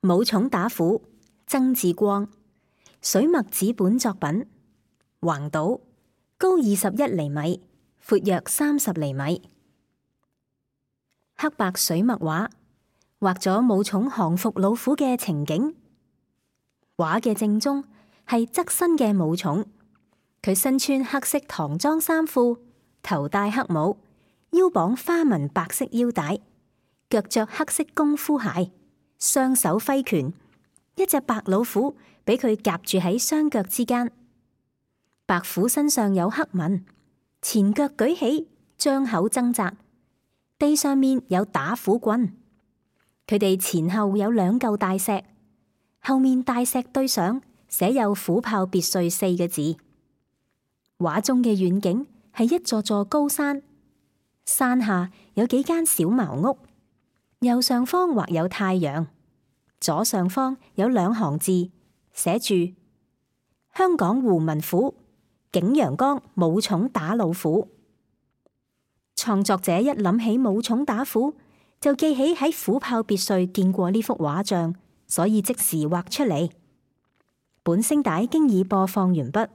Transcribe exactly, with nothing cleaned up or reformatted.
武松打虎，曾志光，水墨紙本作品，橫島，高二十一厘米，闊約三十厘米。黑白水墨畫，畫咗武松降服老虎嘅情景。畫嘅正中係側身嘅武松，佢身穿黑色唐裝衫褲，頭戴黑帽，腰綁花紋白色腰帶，腳着黑色功夫鞋，雙手揮拳，一隻白老虎俾佢夾住喺雙腳之間。白虎身上有黑紋，前腳舉起，張口掙扎。地上面有打虎棍，佢哋前後有兩嚿大石，後面大石對上寫有虎豹別墅四個字。畫中嘅遠景係一座座高山，山下有幾間小茅屋，右上方畫有太陽，左上方有兩行字，寫住香港胡文虎，景陽岡武松打老虎。創作者一諗起武松打虎，就記起喺虎豹別墅見過呢幅畫像，所以即時畫出嚟。本聲帶經已播放完畢。